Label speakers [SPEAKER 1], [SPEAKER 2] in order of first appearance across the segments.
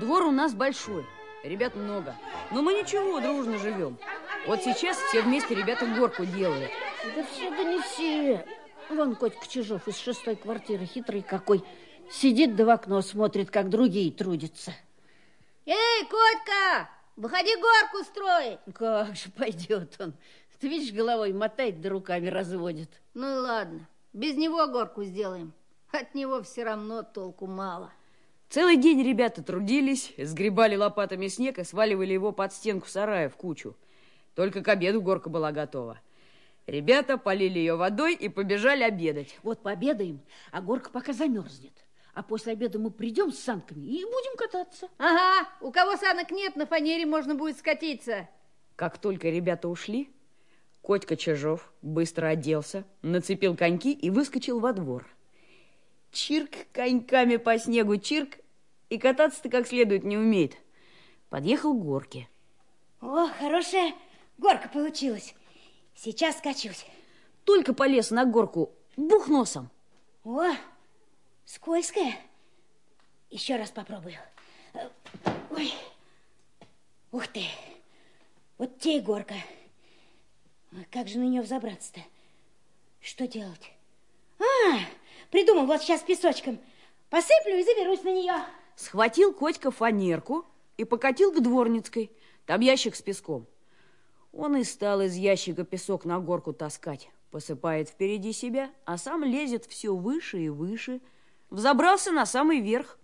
[SPEAKER 1] Двор у нас большой, ребят много. Но мы ничего, дружно живем. Вот сейчас все вместе ребята горку делают.
[SPEAKER 2] Да все, да не все. Вон Котька Чижов из 6-й квартиры, хитрый какой. Сидит да в окно смотрит, как другие трудятся.
[SPEAKER 3] Эй, Котька, выходи горку строить.
[SPEAKER 2] Как же пойдет он. Ты видишь, головой мотает да руками разводит.
[SPEAKER 3] Ну и ладно, без него горку сделаем. От него все равно толку мало.
[SPEAKER 1] Целый день ребята трудились, сгребали лопатами снег и сваливали его под стенку сарая в кучу. Только к обеду горка была готова. Ребята полили ее водой и побежали обедать.
[SPEAKER 2] Вот пообедаем, а горка пока замерзнет. А после обеда мы придем с санками и будем кататься.
[SPEAKER 3] Ага, у кого санок нет, на фанере можно будет скатиться.
[SPEAKER 1] Как только ребята ушли, Котька Чижов быстро оделся, нацепил коньки и выскочил во двор. Чирк коньками по снегу, чирк, и кататься-то как следует не умеет. Подъехал к горке.
[SPEAKER 4] О, хорошая горка получилась. Сейчас скачусь.
[SPEAKER 1] Только полез на горку, бух носом.
[SPEAKER 4] О, скользкая. Еще раз попробую. Ой, ух ты, вот те и горка. Как же на нее взобраться-то? Что делать? Придумал, вот сейчас песочком посыплю и заберусь на нее.
[SPEAKER 1] Схватил Котька фанерку и покатил к Дворницкой. Там ящик с песком. Он и стал из ящика песок на горку таскать. Посыпает впереди себя, а сам лезет все выше и выше. Взобрался на самый верх.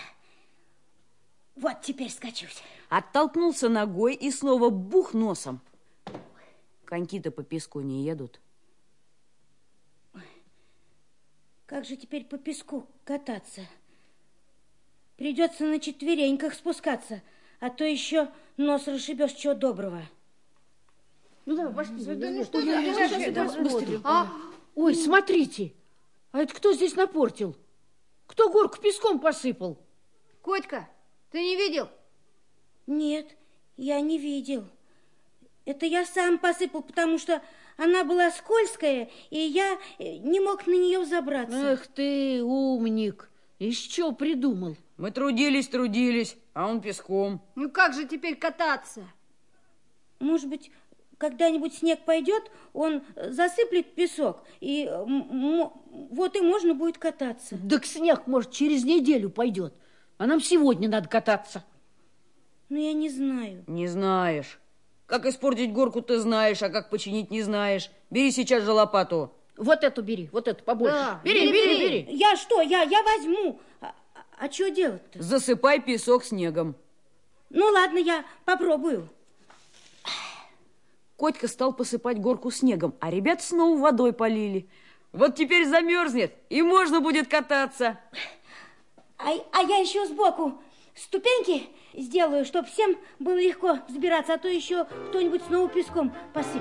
[SPEAKER 4] Вот теперь скачусь.
[SPEAKER 1] Оттолкнулся ногой и снова бух носом. Коньки-то по песку не едут.
[SPEAKER 4] Как же теперь по песку кататься? Придется на четвереньках спускаться, а то еще нос расшибешь, чего доброго.
[SPEAKER 2] Ну давай, пошли.
[SPEAKER 3] Быстрее.
[SPEAKER 2] Ой, смотрите, а это кто здесь напортил? Кто горку песком посыпал?
[SPEAKER 3] Котька, ты не видел?
[SPEAKER 4] Нет, я не видел. Это я сам посыпал, потому что она была скользкая, и я не мог на нее взобраться.
[SPEAKER 2] Эх ты, умник, из чего придумал?
[SPEAKER 1] Мы трудились, а он песком.
[SPEAKER 3] Ну как же теперь кататься?
[SPEAKER 4] Может быть, когда-нибудь снег пойдет, он засыплет песок, и вот и можно будет кататься.
[SPEAKER 2] Так снег, может, через неделю пойдет, а нам сегодня надо кататься.
[SPEAKER 4] Ну, я не знаю.
[SPEAKER 1] Не знаешь. Как испортить горку ты знаешь, а как починить не знаешь. Бери сейчас же лопату.
[SPEAKER 2] Вот эту бери, вот эту побольше.
[SPEAKER 3] Да,
[SPEAKER 2] бери.
[SPEAKER 4] Я что? Я возьму. А что делать-то?
[SPEAKER 1] Засыпай песок снегом.
[SPEAKER 4] Ну, ладно, я попробую.
[SPEAKER 1] Котька стал посыпать горку снегом, а ребят снова водой полили. Вот теперь замерзнет, и можно будет кататься.
[SPEAKER 4] А я еще сбоку ступеньки сделаю, чтобы всем было легко взбираться, а то еще кто-нибудь снова песком посыпет.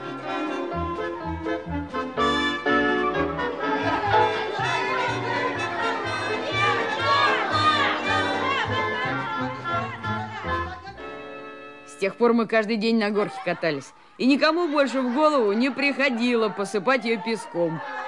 [SPEAKER 1] С тех пор мы каждый день на горке катались. И никому больше в голову не приходило посыпать ее песком.